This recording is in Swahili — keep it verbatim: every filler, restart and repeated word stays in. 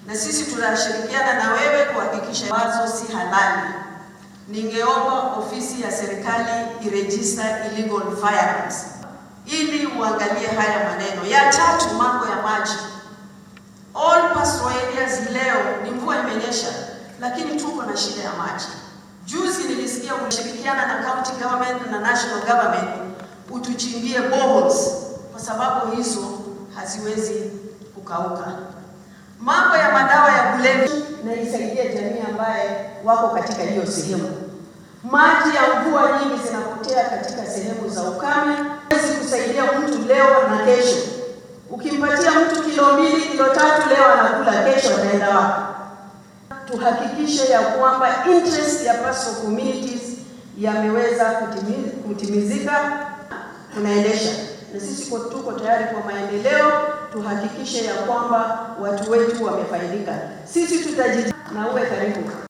na sisi tunashirikiana na wewe kuhakikisha wazo si halali. Ningeomba ofisi ya serikali iregister illegal firearms ili uangalie haya maneno. Ya tatu, mambo ya maji. All pastoral areas leo ni mvua imenyesha, lakini tuko na shida ya maji. Juzi nilisikia mshirikiana na county government na national government utuchimbie boreholes kwa sababu hizo haziwezi kukauka. Mambo ya madawa ya kulevya na isaidie jamii ambaye wako katika hiyo sehemu. Maji ya mvua nyingi zinapotea katika sehemu za ukame. Hizi kusaidia mtu leo na kesho. Ukimpatia mtu kilo mbili, kilo tatu leo anakula, kesho ataenda wapi? Tuhakikishe ya kwamba interest ya pastoral communities yameweza kutimizika. Tunaendesha na sisi tuko tayari kwa maendeleo. Tuhakikishe ya kwamba watu wetu wamefaidika. Sisi tutajitahidi na uwe karibu.